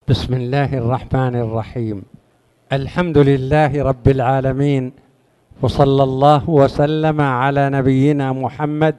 بسم الله الرحمن الرحيم. الحمد لله رب العالمين، وصلى الله وسلم على نبينا محمد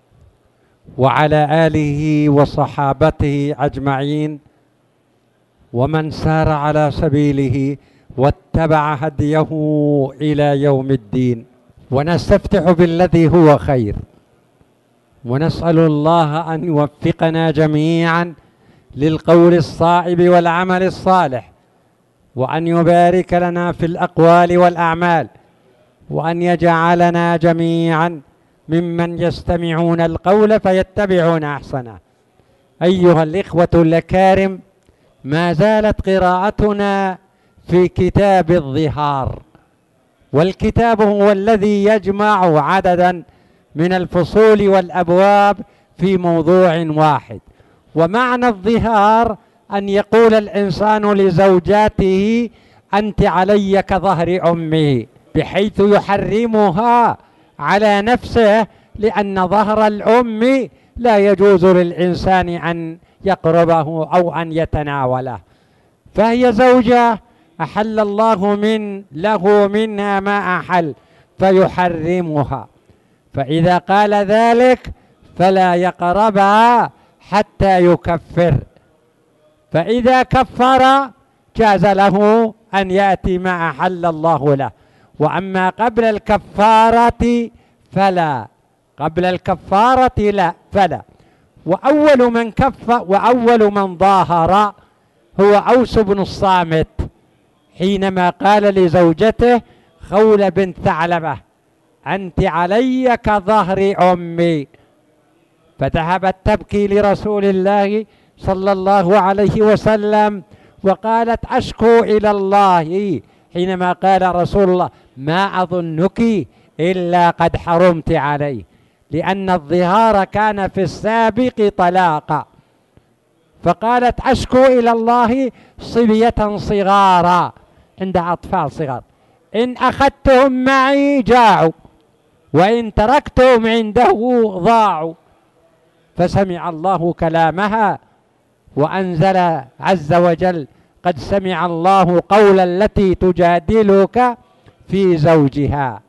وعلى آله وصحابته أجمعين، ومن سار على سبيله واتبع هديه إلى يوم الدين. ونستفتح بالذي هو خير، ونسأل الله أن يوفقنا جميعا للقول الصائب والعمل الصالح، وأن يبارك لنا في الأقوال والأعمال، وأن يجعلنا جميعا ممن يستمعون القول فيتبعون أحسنه. أيها الإخوة الأكارم، ما زالت قراءتنا في كتاب الظهار، والكتاب هو الذي يجمع عددا من الفصول والأبواب في موضوع واحد. ومعنى الظهار أن يقول الإنسان لزوجاته: أنت علي كظهر أمي، بحيث يحرمها على نفسه، لأن ظهر الأم لا يجوز للإنسان أن يقربه أو أن يتناوله، فهي زوجة أحل الله له منها ما أحل فيحرمها، فإذا قال ذلك فلا يقربها حتى يكفر، فإذا كفر جاز له أن يأتي ما أحل الله له. وأما قبل الكفارة فلا، قبل الكفارة لا فلا. وأول من ظاهر هو أوس بن الصامت، حينما قال لزوجته خولة بنت ثعلبة: أنت علي كظهر أمي، فذهبت تبكي لرسول الله صلى الله عليه وسلم وقالت: أشكو إلى الله، حينما قال رسول الله: ما أظنك إلا قد حرمت عليه، لأن الظهار كان في السابق طلاقا. فقالت: أشكو إلى الله صبية صغارا، عندها أطفال صغار، إن أخذتهم معي جاعوا، وإن تركتهم عنده ضاعوا. فسمع الله كلامها وأنزل عز وجل: قد سمع الله قول التي تجادلك في زوجها.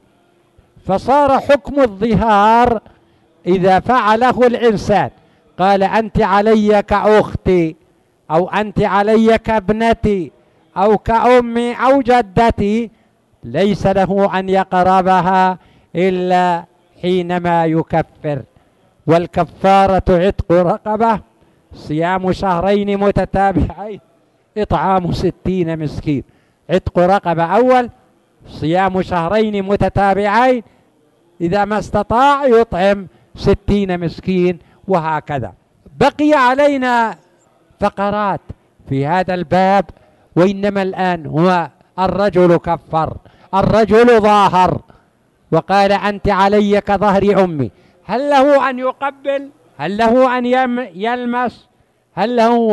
فصار حكم الظهار إذا فعله الإنسان قال: أنت علي كأختي، أو أنت علي كابنتي، أو كأمي أو جدتي، ليس له أن يقربها إلا حينما يكفر. والكفارة عتق رقبة، صيام شهرين متتابعين، إطعام 60 مسكين. عتق رقبة أول، صيام شهرين متتابعين، إذا ما استطاع يطعم 60 مسكين، وهكذا. بقي علينا فقرات في هذا الباب، وإنما الآن هو الرجل كفر، الرجل ظاهر وقال: أنت علي كظهر أمي. هل له أن يقبل؟ هل له أن يلمس؟ هل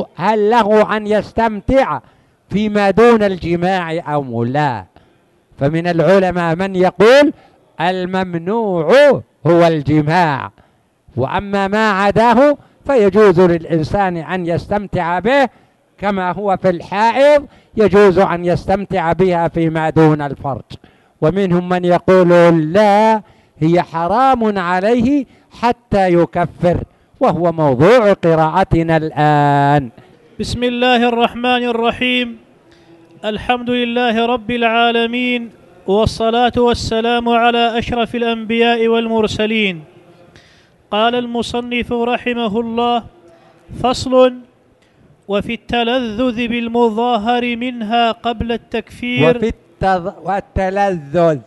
له أن يستمتع فيما دون الجماع أو لا؟ فمن العلماء من يقول الممنوع هو الجماع، وأما ما عداه فيجوز للإنسان أن يستمتع به، كما هو في الحائض يجوز أن يستمتع بها فيما دون الفرج. ومنهم من يقول لا، هي حرام عليه حتى يكفر، وهو موضوع قراءتنا الآن. بسم الله الرحمن الرحيم. الحمد لله رب العالمين، والصلاة والسلام على أشرف الأنبياء والمرسلين. قال المصنف رحمه الله: فصل: وفي التلذذ بالمظاهر منها قبل التكفير. والتلذذ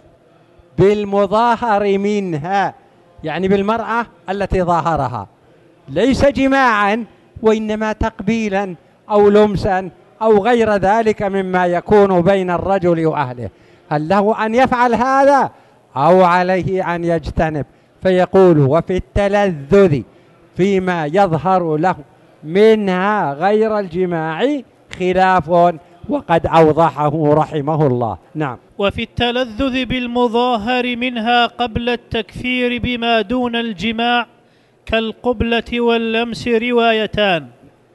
بالمظاهر منها، يعني بالمرأة التي ظاهرها، ليس جماعا، وإنما تقبيلا أو لمسا أو غير ذلك مما يكون بين الرجل وأهله. هل له أن يفعل هذا أو عليه أن يجتنب؟ فيقول: وفي التلذذ فيما يظهر له منها غير الجماع خلاف، وقد أوضحه رحمه الله. نعم. وفي التلذذ بالمظاهر منها قبل التكفير بما دون الجماع كالقبلة واللمس روايتان.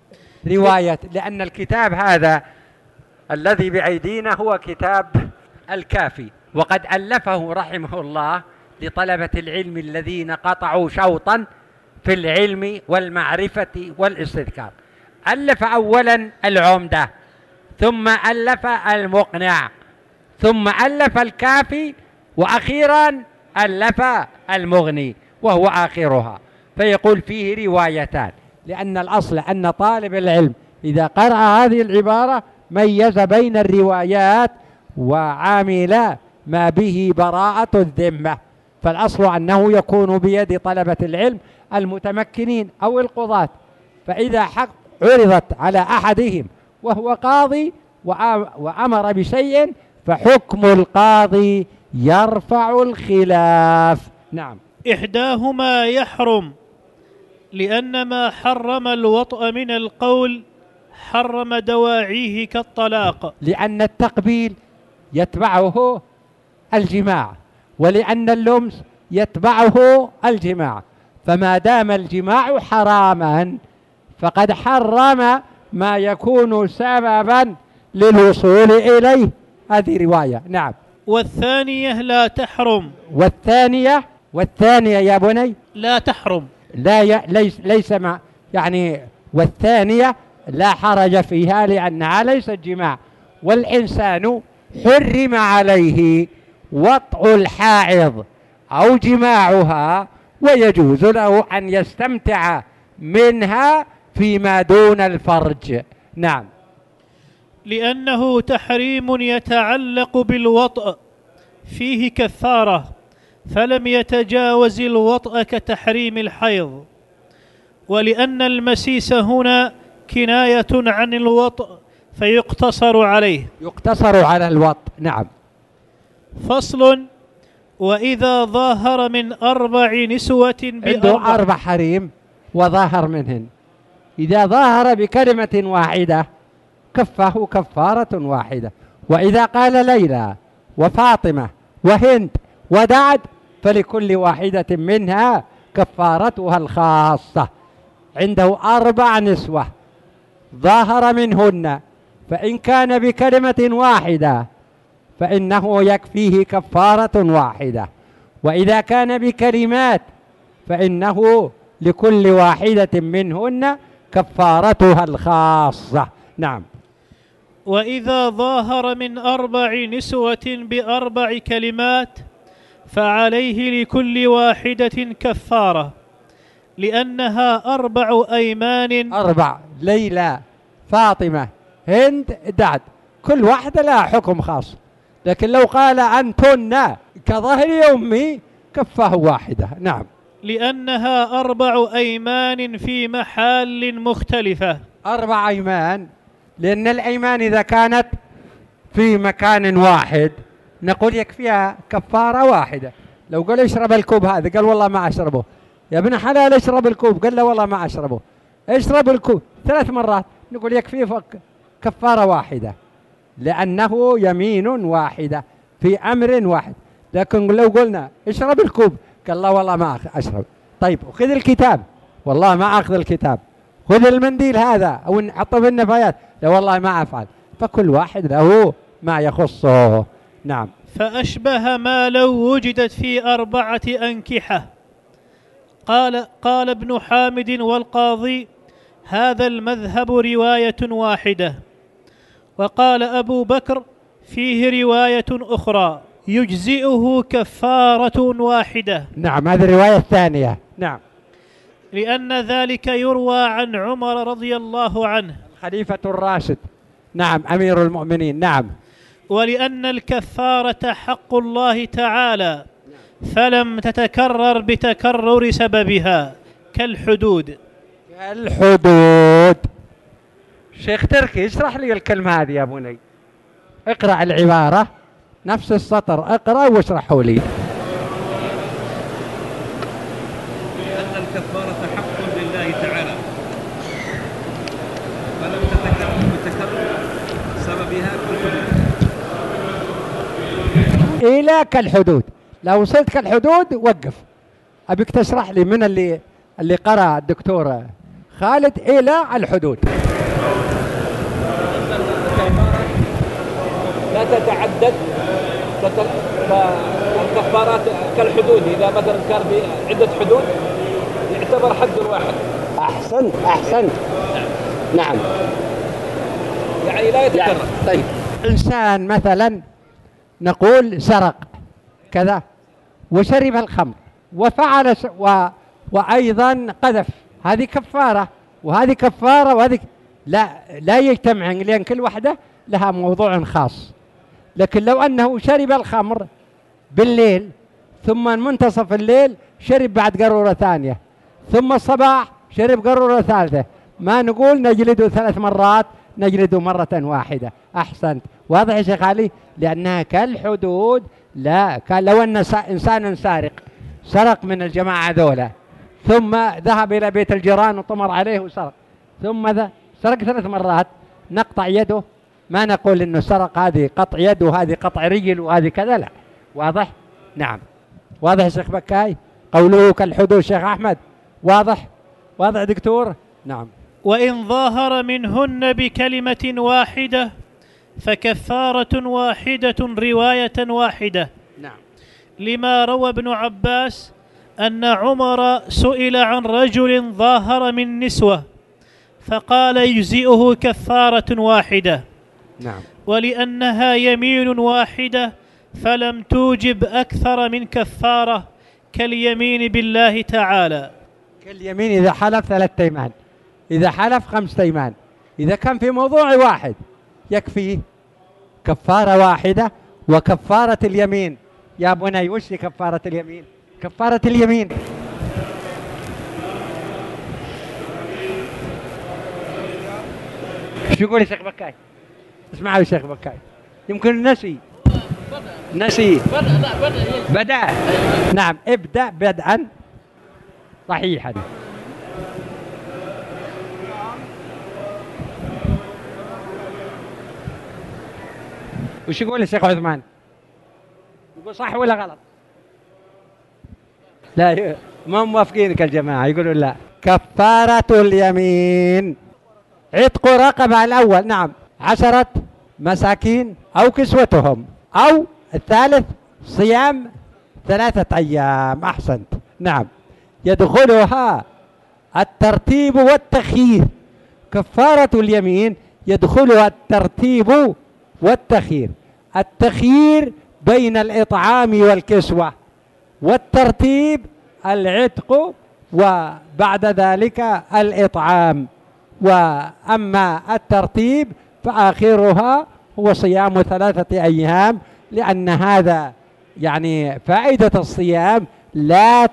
رواية، لأن الكتاب هذا الذي بأيدينا هو كتاب الكافي، وقد ألفه رحمه الله لطلبة العلم الذين قطعوا شوطا في العلم والمعرفة والاستذكار. ألف أولا العمدة، ثم ألف المقنع، ثم ألف الكافي، وأخيرا ألف المغني وهو آخرها. فيقول فيه روايتان، لأن الأصل أن طالب العلم إذا قرأ هذه العبارة ميز بين الروايات وعامل ما به براءة الذمة، فالأصل أنه يكون بيد طلبة العلم المتمكنين أو القضاة، فإذا عرضت على أحدهم وهو قاضي وأمر بشيء فحكم القاضي يرفع الخلاف. نعم. إحداهما يحرم، لأن ما حرم الوطأ من القول حرم دواعيه كالطلاق، لأن التقبيل يتبعه الجماع، ولأن اللمس يتبعه الجماع، فما دام الجماع حراما فقد حرم ما يكون سببا للوصول إليه. هذه رواية. نعم. والثانية لا تحرم. والثانية يا بني لا تحرم، ليس مع يعني، والثانية لا حرج فيها لأنها ليست جماع، والإنسان حرم عليه وطء الحائض أو جماعها، ويجوز له أن يستمتع منها فيما دون الفرج. نعم. لأنه تحريم يتعلق بالوطء فيه كفارة، فلم يتجاوز الوطء كتحريم الحيض. ولأن المسيس هنا كناية عن الوطء فيقتصر عليه. يقتصر على الوطء. نعم. فصل: وإذا ظاهر من 4 نسوة عنده 4 حريم وظاهر منهن، إذا ظاهر بكلمة واحدة كفه كفارة واحدة، وإذا قال ليلى وفاطمة وهند ودعد فلكل واحدة منها كفارتها الخاصة. عنده 4 نسوة ظاهر منهن، فإن كان بكلمة واحدة فإنه يكفيه كفارة واحدة، وإذا كان بكلمات فإنه لكل واحدة منهن كفارتها الخاصة. نعم. وإذا ظاهر من 4 نسوة ب4 كلمات فعليه لكل واحدة كفارة، لأنها 4 أيمان. 4: ليلى، فاطمة، هند، دعد، كل واحدة لها حكم خاص، لكن لو قال أنتن كظهر أمي كفاه واحدة. نعم. لأنها 4 أيمان في محال مختلفة. 4 أيمان، لأن الأيمان إذا كانت في مكان واحد نقول يكفيها كفارة واحدة. لو قال اشرب الكوب هذا قال والله ما أشربه، يا ابن حلال اشرب الكوب، قال له والله ما أشربه، اشرب الكوب 3 مرات نقول يكفيه كفارة واحدة، لأنه يمين واحدة في أمر واحد. لكن لو قلنا اشرب الكوب قال الله والله ما أشرب، طيب خذ الكتاب، والله ما أخذ الكتاب، خذ المنديل هذا أو نحطه في النفايات، لا والله ما أفعل. فكل واحد له ما يخصه. نعم. فأشبه ما لو وجدت في 4 أنكحة. قال ابن حامد والقاضي: هذا المذهب رواية واحدة. وقال أبو بكر: فيه رواية أخرى يجزئه كفارة واحدة. نعم، هذه الرواية الثانية. نعم. لأن ذلك يروى عن عمر رضي الله عنه، خليفة الراشد، نعم، أمير المؤمنين. نعم. ولأن الكفارة حق الله تعالى فلم تتكرر بتكرر سببها كالحدود. شيخ تركي اشرح لي الكلمة هذه يا بني، اقرأ العبارة نفس السطر، اقرأ واشرحه لي. لأن الكفارة حق لله تعالى فلم تتكرر بتكرر سببها إلى كالحدود. لو وصلت كالحدود وقف، أبيك تشرح لي من اللي قرأ الدكتور خالد إلى الحدود. الكفارة لا تتعدد، فالكفارات كالحدود، إذا مثلا كان في عدة حدود يعتبر حد واحد. أحسنت. نعم. يعني لا يتكرر. طيب، إنسان مثلا نقول سرق كذا وشرب الخمر وفعل وأيضا قذف، هذه كفارة وهذه كفارة وهذه لا يجتمعن، لأن كل واحدة لها موضوع خاص. لكن لو أنه شرب الخمر بالليل ثم منتصف الليل شرب بعد قارورة ثانية، ثم الصباح شرب قارورة ثالثة، ما نقول نجلده 3 مرات، نجلده مرة واحدة. أحسنت، واضح يا شيخ علي؟ لأنها كالحدود. لا، كان لو أن إنسان سرق من الجماعة ذولا ثم ذهب إلى بيت الجيران وطمر عليه وسرق، ثم سرق 3 مرات، نقطع يده، ما نقول إنه سرق هذه قطع يد وهذه قطع رجل وهذه كذا، لا. واضح؟ نعم. واضح يا شيخ بكاي؟ قوله كالحدود شيخ أحمد واضح دكتور؟ نعم. وإن ظاهر منهن بكلمة واحدة فكفارة واحدة رواية واحدة. نعم. لما روى ابن عباس أن عمر سئل عن رجل ظاهر من نسوة فقال يجزئه كفارة واحدة. نعم. ولأنها يمين واحدة فلم توجب أكثر من كفارة كاليمين بالله تعالى. كاليمين إذا حلف 3 أيمان، إذا حلف 5 أيمان، إذا كان في موضوع واحد يكفي كفارة واحدة. وكفارة اليمين يا بني، وش كفارة اليمين؟ كفارة اليمين شو يقول الشيخ بكاي؟ اسمعوا يا شيخ بكاي، يمكن نسي بدأ. نعم، ابدأ بدءا صحيحا. وش يقول الشيخ عثمان؟ يقول صح ولا غلط؟ لا، ما موافقينك الجماعة، يقولوا لا. كفارة اليمين عتق رقبة الأول، نعم، 10 مساكين أو كسوتهم، أو الثالث صيام 3 أيام. أحسنت. نعم، يدخلها الترتيب والتخيير. كفارة اليمين يدخلها الترتيب والتخيير. التخيير بين الإطعام والكسوة، والترتيب العتق، وبعد ذلك الإطعام. وأما الترتيب فآخرها هو صيام 3 أيام، لأن هذا يعني فائدة الصيام لا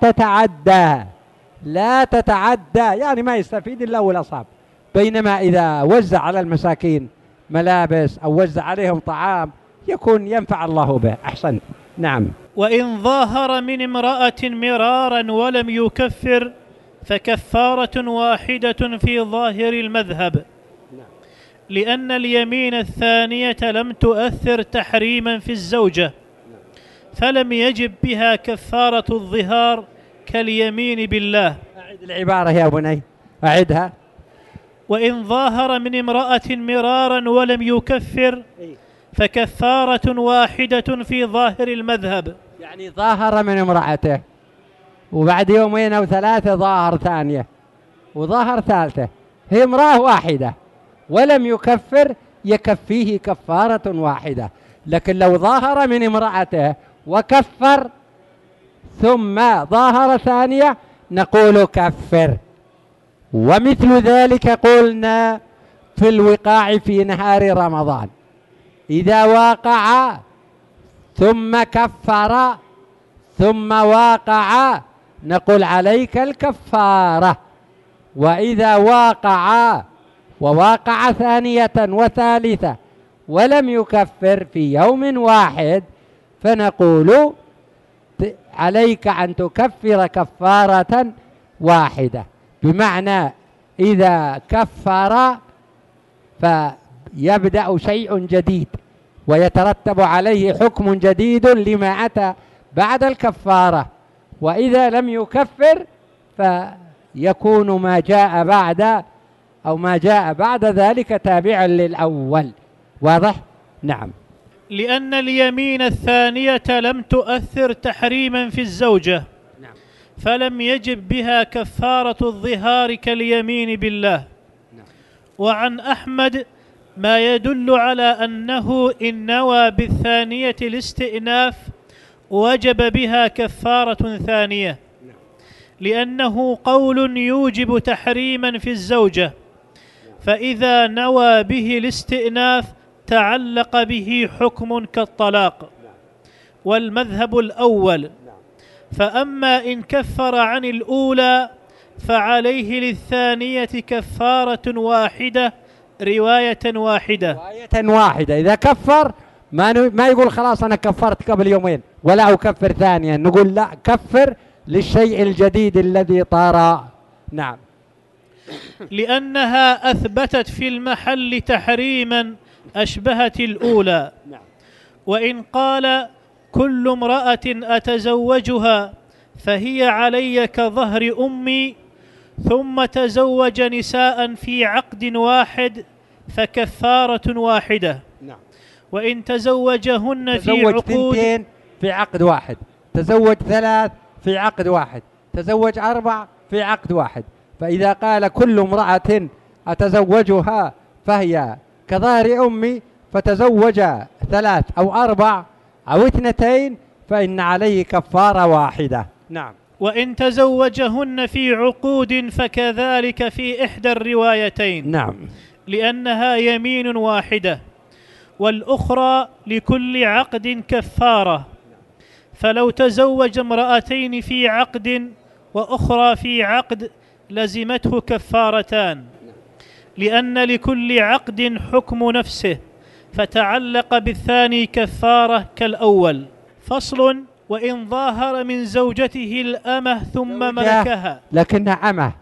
تتعدى، يعني ما يستفيد إلا أول أصاب. بينما إذا وزع على المساكين ملابس أو وزع عليهم طعام يكون ينفع الله به. أحسن. نعم. وإن ظاهر من امرأة مرارا ولم يكفر فكفارة واحدة في ظاهر المذهب، لأن اليمين الثانية لم تؤثر تحريما في الزوجة، فلم يجب بها كفارة الظهار كاليمين بالله. أعد العبارة يا بني، أعدها. وإن ظاهر من امرأة مرارا ولم يكفر فكفارة واحدة في ظاهر المذهب. يعني ظاهر من امرأته وبعد 2 أو 3 ظاهر ثانية وظاهر ثالثة، هي امرأة واحدة ولم يكفر، يكفيه كفارة واحدة. لكن لو ظاهر من امرأته وكفر ثم ظاهر ثانية نقول كفر. ومثل ذلك قلنا في الوقاع في نهار رمضان، إذا واقع ثم كفر ثم واقع نقول عليك الكفارة. وإذا وواقع ثانية وثالثة ولم يكفر في يوم واحد فنقول عليك أن تكفر كفارة واحدة. بمعنى إذا كفر فيبدأ شيء جديد ويترتب عليه حكم جديد لما أتى بعد الكفارة، وإذا لم يكفر فيكون ما جاء بعد ذلك تابعا للأول. واضح؟ نعم. لأن اليمين الثانية لم تؤثر تحريما في الزوجة، نعم. فلم يجب بها كفارة الظهار كاليمين بالله. نعم. وعن أحمد ما يدل على أنه إن نوى بالثانية الاستئناف وجب بها كفارة ثانية، لأنه قول يوجب تحريما في الزوجة، فإذا نوى به الاستئناف تعلق به حكم كالطلاق، والمذهب الأول. فأما إن كفر عن الأولى فعليه للثانية كفارة واحدة رواية واحدة. رواية واحدة. إذا كفر ما يقول خلاص أنا كفرت قبل يومين ولا أكفر ثانيا، نقول لا، كفر للشيء الجديد الذي طار. نعم. لأنها أثبتت في المحل تحريما أشبهت الأولى. نعم. وإن قال كل امرأة أتزوجها فهي علي كظهر أمي، ثم تزوج نساء في عقد واحد فكفارة واحدة. نعم. وإن تزوجهن في تزوج عقود ثنتين في عقد واحد، تزوج 3 في عقد واحد، تزوج 4 في عقد واحد، فإذا قال كل امرأة أتزوجها فهي كظهر أمي فتزوج 3 أو 4 أو 2 فإن عليه كفارة واحدة. نعم. وإن تزوجهن في عقود فكذلك في إحدى الروايتين. نعم. لأنها يمين واحدة، والأخرى لكل عقد كفارة. فلو تزوج امرأتين في عقد وأخرى في عقد لزمته كفارتان، لأن لكل عقد حكم نفسه، فتعلق بالثاني كفارة كالأول. فصل: وإن ظاهر من زوجته الأمة ثم ملكها. لكنها أمة،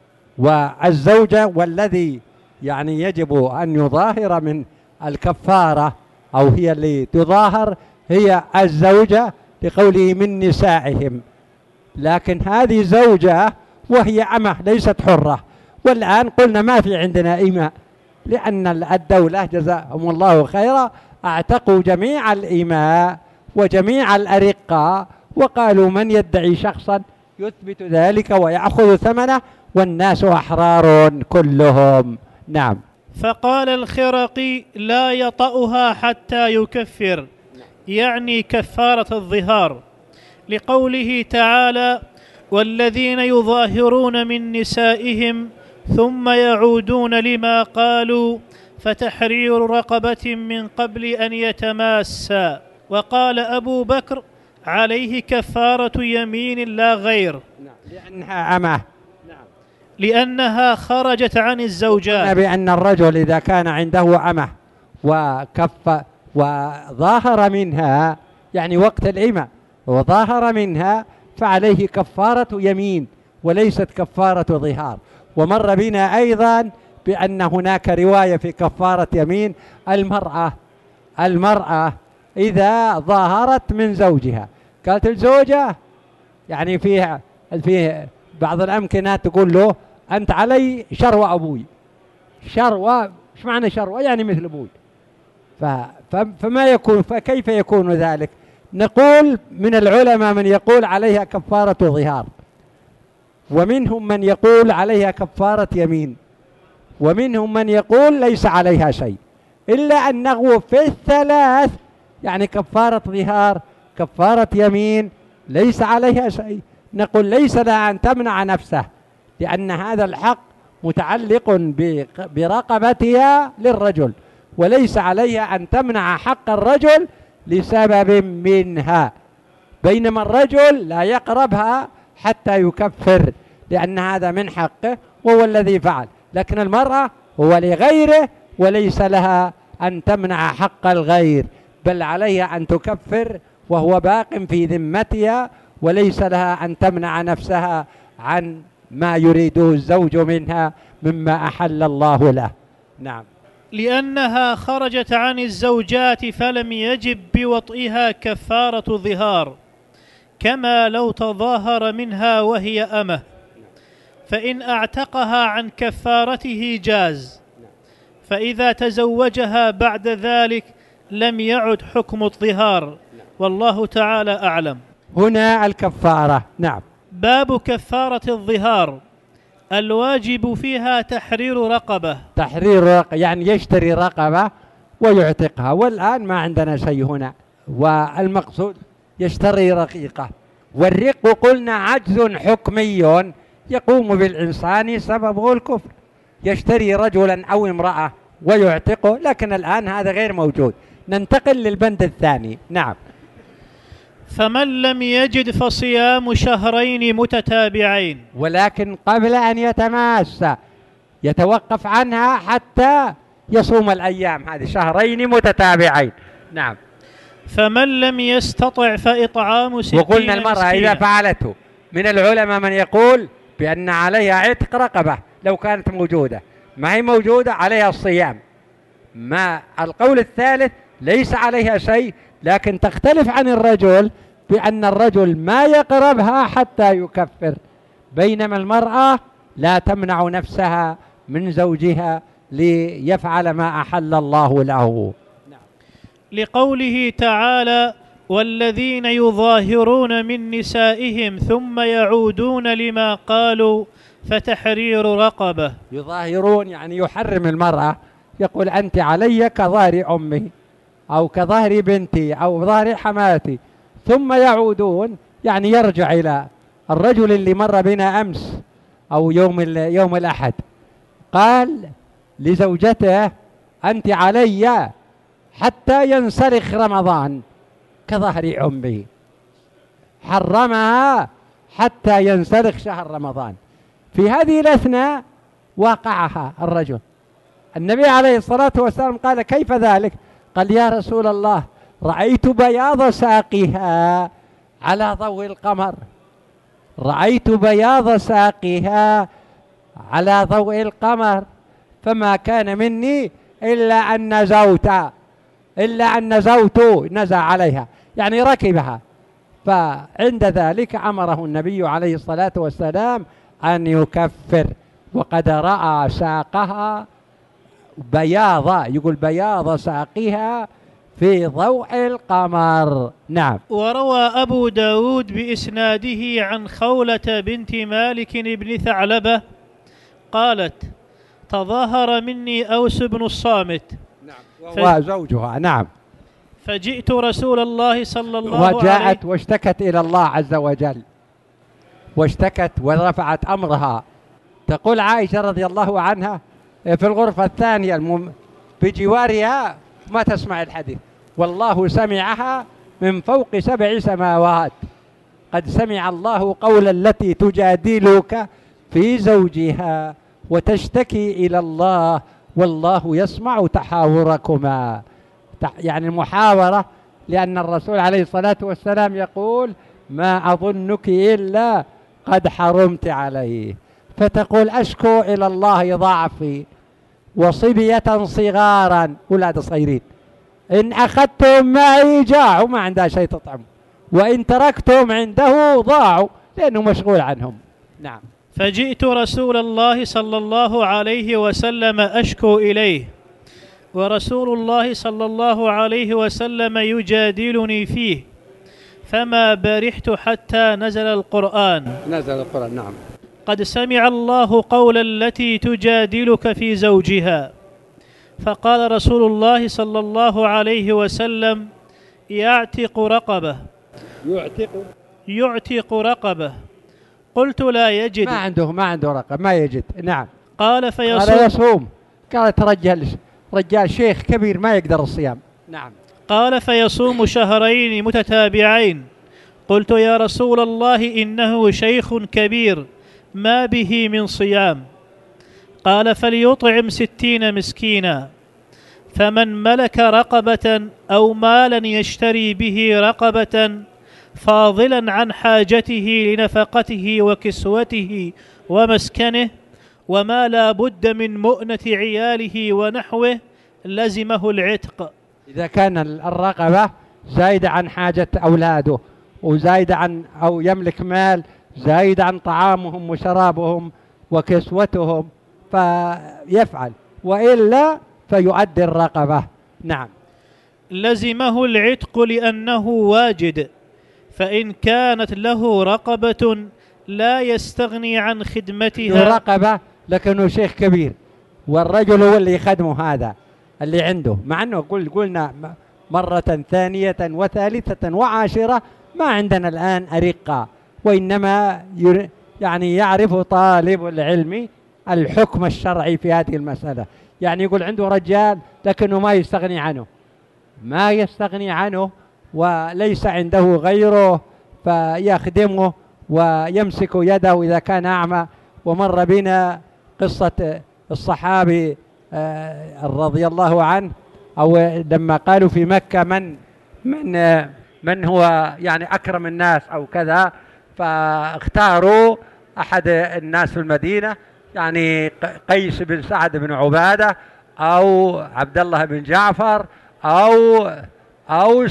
والزوجة والذي يعني يجب أن يظاهر من الكفارة أو هي اللي تظاهر هي الزوجة، لقوله من نسائهم، لكن هذه زوجة وهي أمة ليست حرة. والآن قلنا ما في عندنا إماء، لأن الدولة جزاهم الله خيرا اعتقوا جميع الإماء وجميع الأرقاء، وقالوا من يدعي شخصا يثبت ذلك ويأخذ ثمنه، والناس أحرار كلهم. نعم. فقال الخرقي: لا يطأها حتى يكفر، يعني كفارة الظهار، لقوله تعالى: والذين يظاهرون من نسائهم ثم يعودون لما قالوا فتحرير رقبة من قبل أن يتماسا. وقال أبو بكر: عليه كفارة يمين لا غير، لأنها أمة، لأنها خرجت عن الزوجات. بأن الرجل إذا كان عنده أمة وظاهر منها، يعني وقت الإمة وظاهر منها، فعليه كفارة يمين وليست كفارة ظهار. ومر بنا أيضا بأن هناك رواية في كفارة يمين: المرأة إذا ظاهرت من زوجها، قالت الزوجة يعني في بعض الأمكنة تقول له أنت علي شروة أبوي. شروة، إيش معنى شروة؟ يعني مثل أبوي. فما يكون، فكيف يكون ذلك؟ نقول من العلماء من يقول عليها كفارة ظهار، ومنهم من يقول عليها كفارة يمين، ومنهم من يقول ليس عليها شيء، إلا أنه في الثلاث يعني كفارة ظهار كفارة يمين ليس عليها شيء. نقول ليس لها أن تمنع نفسه، لأن هذا الحق متعلق برقبتها للرجل، وليس عليها أن تمنع حق الرجل لسبب منها، بينما الرجل لا يقربها حتى يكفر، لأن هذا من حقه وهو الذي فعل. لكن المرأة هو لغيره وليس لها أن تمنع حق الغير، بل عليها أن تكفر وهو باق في ذمتها، وليس لها أن تمنع نفسها عن ما يريده الزوج منها مما أحل الله له. نعم. لأنها خرجت عن الزوجات فلم يجب بوطئها كفارة ظهار، كما لو تظاهر منها وهي أمة، فإن أعتقها عن كفارته جاز، فإذا تزوجها بعد ذلك لم يعد حكم الظهار، والله تعالى أعلم. هنا الكفارة. نعم. باب كفارة الظهار. الواجب فيها تحرير رقبة. تحرير رقبة يعني يشتري رقبة ويعتقها، والآن ما عندنا شيء هنا، والمقصود يشتري رقيقة. والرق قلنا عجز حكمي يقوم بالإنسان سببه الكفر، يشتري رجلا أو امرأة ويعتقه، لكن الآن هذا غير موجود. ننتقل للبند الثاني. نعم. فمن لم يجد فصيام شهرين متتابعين. ولكن قبل أن يتماس يتوقف عنها حتى يصوم الأيام هذه شهرين متتابعين. نعم. فمن لم يستطع فإطعام 60 وقلنا المرأة مسكينا. إذا فعلته، من العلماء من يقول بأن عليها عتق رقبة لو كانت موجودة، ما هي موجودة عليها الصيام. ما القول الثالث ليس عليها شيء، لكن تختلف عن الرجل بأن الرجل ما يقربها حتى يكفر، بينما المرأة لا تمنع نفسها من زوجها ليفعل ما أحل الله له. لقوله تعالى: والذين يظاهرون من نسائهم ثم يعودون لما قالوا فتحرير رقبة. يظاهرون يعني يحرم المرأة، يقول أنت علي كظهر أمي أو كظهر بنتي أو ظهر حماتي، ثم يعودون يعني يرجع إلى الرجل اللي مر بنا أمس أو يوم الأحد، قال لزوجته أنت علي حتى ينسلخ رمضان كظهر أمي، حرمها حتى ينسلخ شهر رمضان. في هذه الأثناء واقعها الرجل، النبي عليه الصلاة والسلام قال كيف ذلك؟ قال يا رسول الله رأيت بياض ساقها على ضوء القمر، رأيت بياض ساقها على ضوء القمر، فما كان مني إلا أن نزوت نزع عليها يعني ركبها. فعند ذلك أمره النبي عليه الصلاة والسلام أن يكفر، وقد رأى ساقها بياض، يقول بياض ساقها في ضوء القمر. نعم. وروى أبو داود بإسناده عن خولة بنت مالك بن ثعلبة قالت: تظاهر مني أوس بن الصامت، وهو زوجها. نعم. فجئت رسول الله صلى الله عليه وسلم وجاءت واشتكت إلى الله عز وجل، واشتكت ورفعت أمرها. تقول عائشة رضي الله عنها في الغرفة الثانية بجوارها ما تسمع الحديث، والله سمعها من فوق 7 سماوات. قد سمع الله قول التي تجادلك في زوجها وتشتكي إلى الله والله يسمع تحاوركما. يعني المحاورة، لأن الرسول عليه الصلاة والسلام يقول ما أظنك إلا قد حرمت عليه، فتقول أشكو إلى الله ضعفي وصبية صغارا، أولاد صغيرين، إن أخذتهم معي جاعوا ما عندها شيء تطعم، وإن تركتهم عنده ضاعوا لأنه مشغول عنهم. نعم. فجئت رسول الله صلى الله عليه وسلم أشكو إليه، ورسول الله صلى الله عليه وسلم يجادلني فيه، فما برحت حتى نزل القرآن. نعم. قد سمع الله قول التي تجادلك في زوجها. فقال رسول الله صلى الله عليه وسلم: يعتق رقبة. يعتق رقبة. قلت لا يجد. ما عنده رقبة، ما يجد. نعم. قال يصوم. قالت رجال شيخ كبير ما يقدر الصيام. نعم. قال فيصوم شهرين متتابعين. قلت يا رسول الله إنه شيخ كبير ما به من صيام. قال فليطعم 60 مسكينا. فمن ملك رقبة أو مالا يشتري به رقبة فاضلا عن حاجته لنفقته وكسوته ومسكنه وما لا بد من مؤنة عياله ونحوه لزمه العتق. إذا كان الرقبة زايدة عن حاجة أولاده وزايدة عن أو يملك مال زايد عن طعامهم وشرابهم وكسوتهم فيفعل، وإلا فيؤدي الرقبة. نعم. لزمه العتق لأنه واجد، فإن كانت له رقبة لا يستغني عن خدمتها. رقبة لكنه شيخ كبير، والرجل هو اللي يخدمه هذا اللي عنده، مع أنه قلنا مرة ثانية وثالثة وعاشرة ما عندنا الآن أرقة، وإنما يعني يعرف طالب العلم الحكم الشرعي في هذه المسألة. يعني يقول عنده رجال لكنه ما يستغني عنه وليس عنده غيره فيخدمه ويمسك يده إذا كان أعمى. ومر بنا قصة الصحابي رضي الله عنه، أو لما قالوا في مكة من هو يعني أكرم الناس أو كذا، فاختاروا أحد الناس في المدينة، يعني قيس بن سعد بن عبادة أو عبد الله بن جعفر أو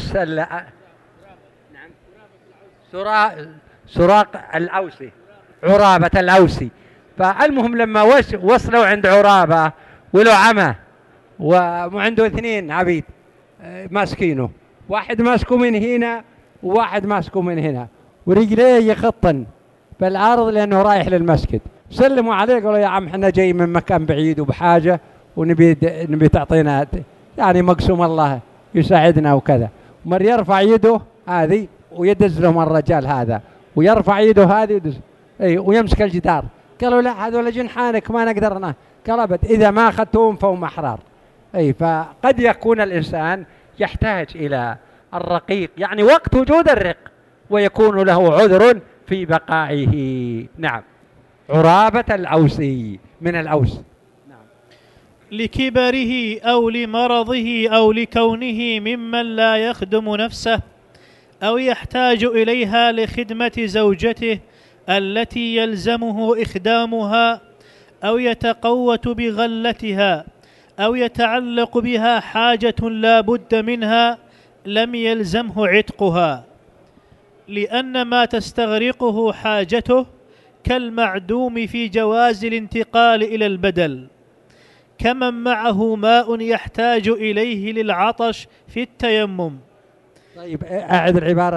سراق الأوسي، عرابة الأوسي. فالمهم لما وصلوا عند عرابة ولو عمى وعنده 2 عبيد ماسكينه، واحد ماسكه من هنا وواحد ماسكه من هنا، ورجليه يخطن في الأرض لأنه رايح للمسجد. سلموا عليه قالوا يا عم احنا جاي من مكان بعيد وبحاجة ونبي تعطينا يعني مقسوم الله يساعدنا وكذا. مر يرفع يده هذه ويدز لهم الرجال هذا، ويرفع يده هذه ويمسك الجدار. قالوا لا هذول جنحانك ما نقدرنا. قال أبد إذا ما أخذتهم فهم أحرار. فقد يكون الإنسان يحتاج إلى الرقيق يعني وقت وجود الرق، ويكون له عذر في بقائه. نعم. عرابة الأوسي من الأوس. نعم. لكبره أو لمرضه أو لكونه ممن لا يخدم نفسه أو يحتاج إليها لخدمة زوجته التي يلزمه إخدامها، أو يتقوت بغلتها، أو يتعلق بها حاجة لا بد منها، لم يلزمه عتقها، لأن ما تستغرقه حاجته كالمعدوم في جواز الانتقال إلى البدل، كمن معه ماء يحتاج إليه للعطش في التيمم. طيب أعد العبارة.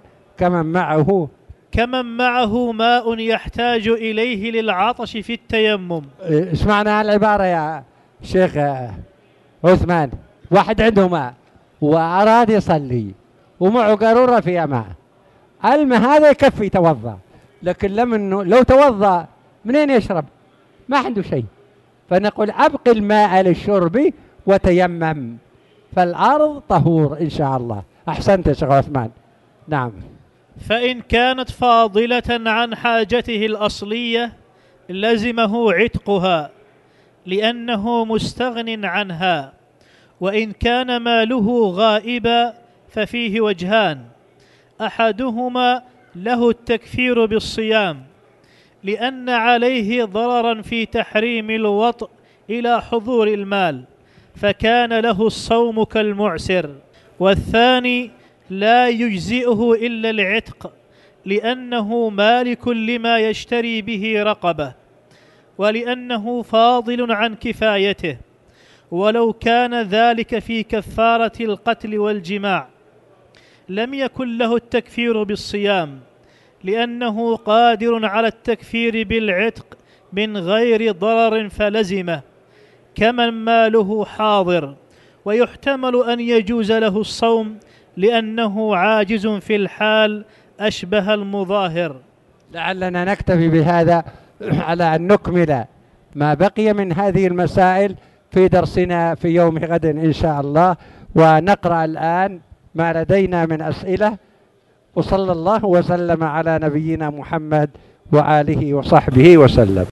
كمن معه ماء يحتاج إليه للعطش في التيمم. اسمعنا العبارة يا شيخ عثمان. واحد عنده ماء وأراد يصلي ومعه قارورة فيها ماء، الماء هذا يكفي يتوضأ، لكن لو توضأ منين يشرب؟ ما عنده شيء. فنقول أبق الماء للشرب وتيمم، فالأرض طهور إن شاء الله. أحسنت يا شيخ عثمان. نعم. فإن كانت فاضلة عن حاجته الأصلية لزمه عتقها لأنه مستغن عنها. وإن كان ماله غائبا ففيه وجهان: أحدهما له التكفير بالصيام لأن عليه ضررا في تحريم الوطء إلى حضور المال فكان له الصوم كالمعسر، والثاني لا يجزئه إلا العتق لأنه مالك لما يشتري به رقبة، ولأنه فاضل عن كفايته، ولو كان ذلك في كفارة القتل والجماع لم يكن له التكفير بالصيام لأنه قادر على التكفير بالعتق من غير ضرر فلزمه، كمن ماله حاضر، ويحتمل أن يجوز له الصوم لأنه عاجز في الحال أشبه المظاهر. لعلنا نكتفي بهذا على أن نكمل ما بقي من هذه المسائل في درسنا في يوم غد إن شاء الله، ونقرأ الآن ما لدينا من أسئلة. وصلى الله وسلم على نبينا محمد وآله وصحبه وسلم.